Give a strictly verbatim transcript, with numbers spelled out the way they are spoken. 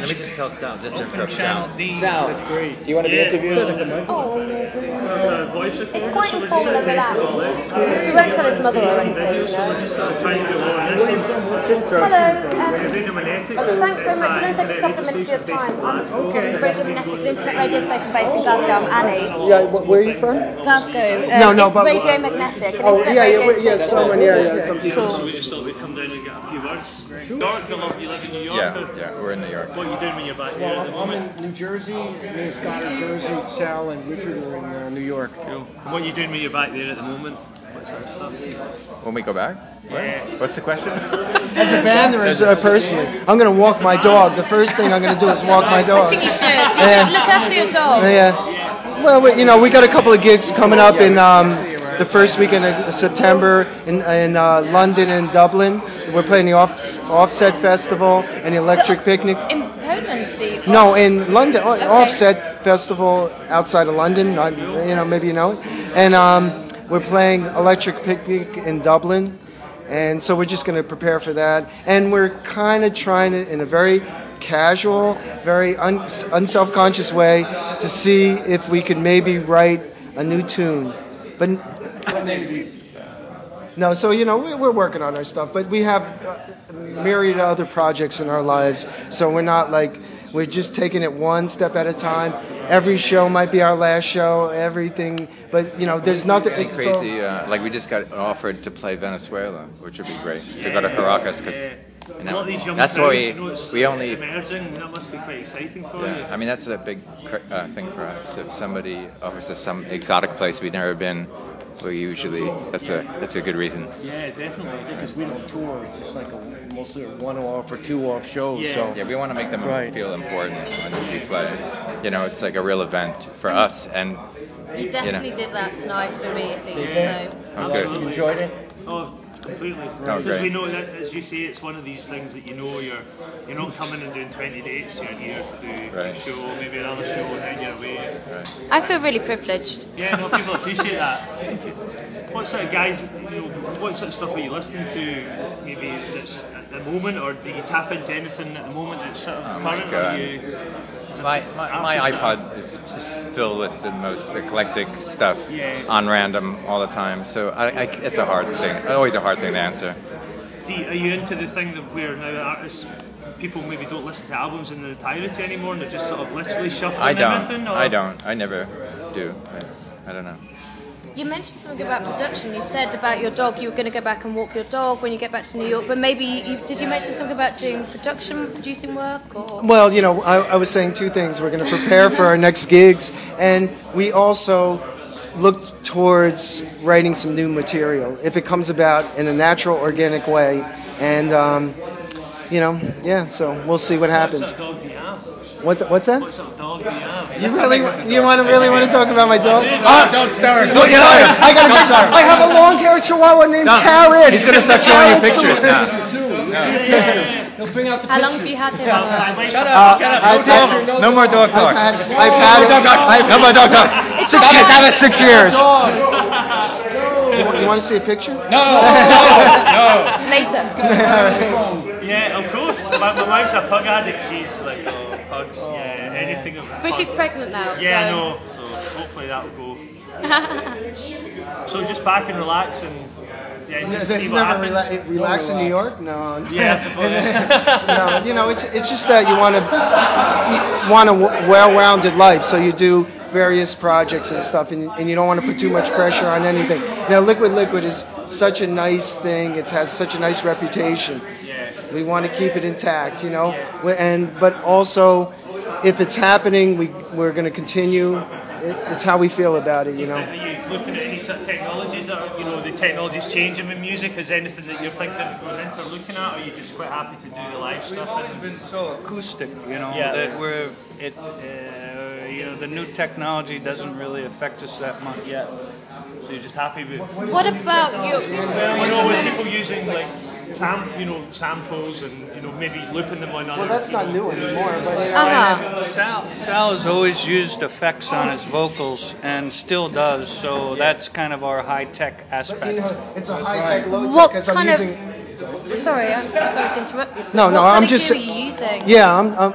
Let me just tell Sal, just to interrupt Sal. Sal, that's great. Do you want to be interviewed? Oh, it's quite informal and relaxed. We won't tell his mother or anything, you know. Just throw Hello. Um, thanks very much. I'm going to take a couple of minutes of your time. I'm Okay. Radio Magnetic, an internet radio station based in Glasgow. I'm Annie. Yeah, wh- where are you from? Glasgow. Uh, No, no, but- Radio Magnetic, an Oh, internet yeah, radio yeah, wait, yeah, station. someone, yeah, yeah, some people. Cool. We just thought we'd come down and get a few words. New York, you love- you live in New York? Yeah, or- yeah, we're in New York. What are you doing when you're back here at the Well, I'm moment? in New Jersey, me and Scott are Jersey, Sal and Richard are in uh, New York. Cool. And what are you doing when you're back there at the moment? What sort of stuff? When we go back? Yeah. What's the question? As a band or as uh, personally? I'm going to walk my dog. The first thing I'm going to do is walk my I dog. think you should. You Yeah. should look after your dog. Yeah. Well, we, you know, we got a couple of gigs coming up in um, the first weekend of September in, in uh, London and Dublin. We're playing the off, Offset Festival and the Electric Picnic. In Poland, the... No, in London, o- Offset Festival outside of London. Not, you know, maybe you know it. And um, we're playing Electric Picnic in Dublin, and so we're just going to prepare for that. And we're kind of trying to, in a very casual, very un- unself-conscious way, to see if we could maybe write a new tune. But no, so you know we- we're working on our stuff, but we have uh, myriad other projects in our lives, so we're not like we're just taking it one step at a time. Every show might be our last show, everything, but you know there's nothing. Any so- crazy, uh, like we just got offered to play Venezuela, which would be great. To go to Caracas, because A lot of these young that's crowds, why we, you know, it's we only, emerging. That must be quite exciting for you. yeah, I mean, that's a big cr- uh, thing for us. If somebody offers us some exotic place we've never been, we usually, that's a that's a good reason. Yeah, definitely. Because we don't tour, it's just like a, mostly a one-off or two-off shows. Yeah. So Yeah, we want to make them Right. feel important when we play. You know, it's like a real event for us, and You definitely did that tonight for me, at least, Yeah. so... oh, you good. enjoyed it. Oh, completely. Oh, Because great. we know that, as you say, it's one of these things that you know you're you're not coming and doing twenty dates. You're here to do a Right. show, maybe another show, and then you're away. I feel really privileged. Yeah, no, people appreciate that. What sort of guys, you know, what sort of stuff are you listening to? Maybe that's at the moment, or do you tap into anything at the moment that's sort of Oh my current? God. Or you, My, my, my iPod is just filled with the most eclectic stuff Yeah. on random all the time. So I, I, it's a hard thing. Always a hard thing to answer. do you, are you into the thing that where now artists, people maybe don't listen to albums in the entirety anymore, and they're just sort of literally shuffling I don't. everything? Or? I don't. I never do. I, I don't know. You mentioned something about production. You said about your dog, you were going to go back and walk your dog when you get back to New York, but maybe, you, did you mention something about doing production, producing work, or...? Well, you know, I, I was saying two things. We're going to prepare for our next gigs, and we also look towards writing some new material if it comes about in a natural, organic way. And, um, you know, yeah, so we'll see what What happens. sort of dog do you have? What's, what's that? What sort of dog do you have? You really, you want to really want to talk about my dog? Uh, don't start. Look, you know, I got a, I have a long-haired Chihuahua named Carrot. He's gonna start showing you pictures now. He'll bring out the How long have you had him? Shut Uh, up! Shut up! I've had, No more dog talk. I've had, I've had, I've, No more dog talk. It's six not years. mine. Have it six years. You, want- you want to see a picture? Later. Yeah, of course. My, my wife's a pug addict. She's like, oh, pugs. Yeah, anything. Of But she's pregnant now, Yeah, so... no. So hopefully that'll go. So just back and relax and yeah, just It's see what never happens. rela- relax in New York. No, Yeah, I suppose. no. You know, it's it's just that you want to you want a w- well-rounded life, so you do various projects and stuff, and, and you don't want to put too much pressure on anything. Now, Liquid Liquid is such a nice thing. It has such a nice reputation. Yeah. We want to keep it intact, you know, We- and but also, if it's happening, we we're going to continue. It, it's how we feel about it, you know. Are you looking at any sort of technologies that are, you know, the technologies changing with music? Is there anything that you're thinking of going into or looking at, or are you just quite happy to do the live stuff? It's been so acoustic, you know, Yeah. that we're it. Uh, you know, the new technology doesn't really affect us that much. Yeah. So you're just happy with. What about your... Well, you know, with people using like sam, you know, samples and you know maybe looping them on other. Well, that's not new anymore, but you know. Uh-huh. Sal, Sal has always used effects on his vocals and still does, so that's kind of our high-tech You aspect. know, it's a high-tech, low-tech, What because I'm kind of- using... Sorry, I'm sorry to interrupt you. No, no, what I'm kind just of sa- gear are you using? Yeah, I'm, I'm